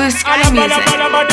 Blue Sky Music.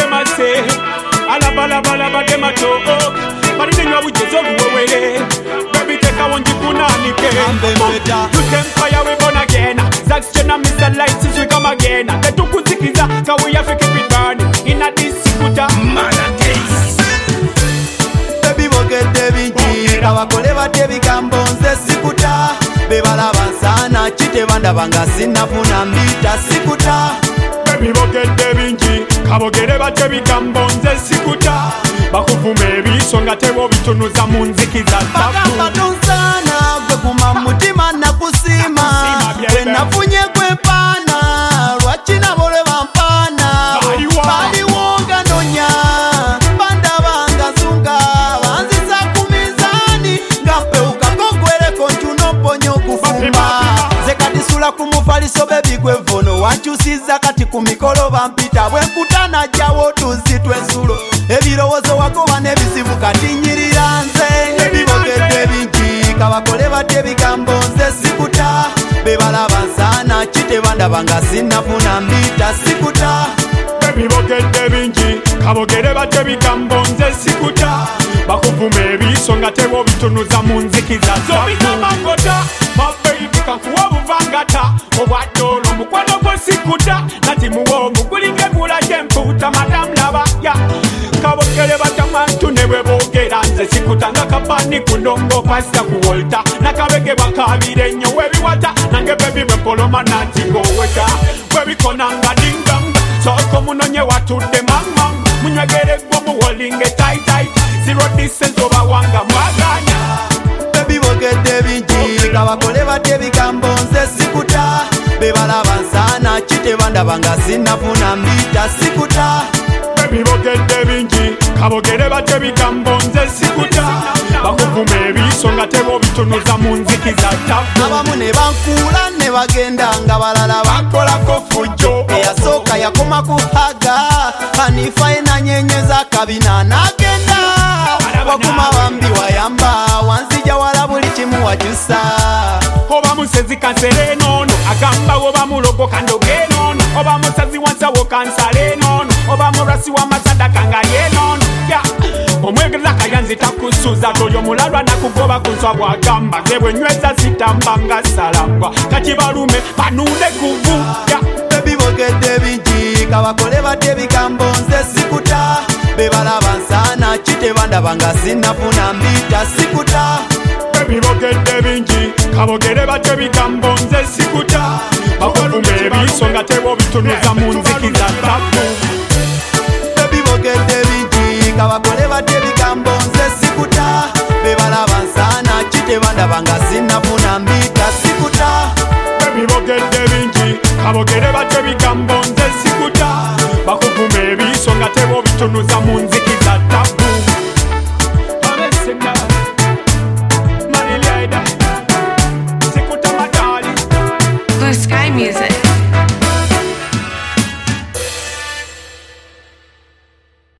Abakole batebigambo nze sikuta bebalaba nsana kitebanda banga sinafuna mbita sikuta bebibogedde bingi kabogere batebigambo nze sikuta bakuvuma ebiso nga tebo bitunuza mu nzikiza bagamba tonsana gwe kuma mutima nakusiima bwe nafunye kwempaana lwaki nabo lwe bampaana baliwo nga nonya bandabanga nsunga zekadisula kumufaliso bebigwevono wankyusiza kati ku mikolo bampita bwenkutana jjawo tuzi twensulo ebirowoozo wagoba n'ebizibu kati nyirira nze ebibogedde bingi kabakole badde bigambo nze sikuta bebalaba nsana kitebandaba nga sinafuna mbita sikuta bebibogedde bingi kabogere badde bigambo nze sikuta bakuvuma ebiso nga tebo bitunuza mu nzikiza zobigamangota mabebi kankuwa obuvangata obwadolo mukwano gwo sikuta nati muwo omugulinge mulaje mputa madamu labaya kabogere batamantu ne bwe boogera nze sikuta nga kabani kundongo pasita ku wolta nakabege bakabire nnyo webiwata nange bebi bwempoloma nanti ngoweta webikonanga dinganga soko munonye watudde mama munywegere gwo muwolinge taitait zero distance oba wanga mwaganya bebibogedde bingi kabakole badde bigambo nze sikuta bebalaba nsana kitebandaba nga sinafuna mbita sikuta bebibogedde bingi kabogere badde bigambo nze sikuta bakuvuma ebiso nga tebo bitunuza mu nzikiza tabu abamu ne bankuula ne bagenda nga balala bankolako fujjo eyasooka yakoma kuhaga Hanifa enanyenyeza kabina nagenda wakuma bambi wayamba wanzija wala buli kimu wakyusa oba musezi kansere nono agamba oba mulogo kandoge nono oba musazi wansawo kansale nono oba murasi wa masadaka nga ye nono omwegeza kayanzita kusuza toyo mulalwa nakugoba kunswa bwagamba zebwe nyweza sitambanga salangwa kati balume banune kuvu bebibogedde bingi kabakole badde bigambo nze sikuta bebalaba nsana kitebandaba nga sinafuna mbita sikuta bebibogedde bingi kabogere badde bigambo nze sikuta bakuvuma ebiso nga tebo bitunuza mu nzikiza tabu bebibogedde bingi kabakole badde bigambo nze sikuta bebalaba nsana kitebandaba nga sinafuna mbita sikuta bebibogedde bingi kabogere badde bigambo nze sikuta bakuvuma ebiso nga tebo bitunuza mu nzikiza tabu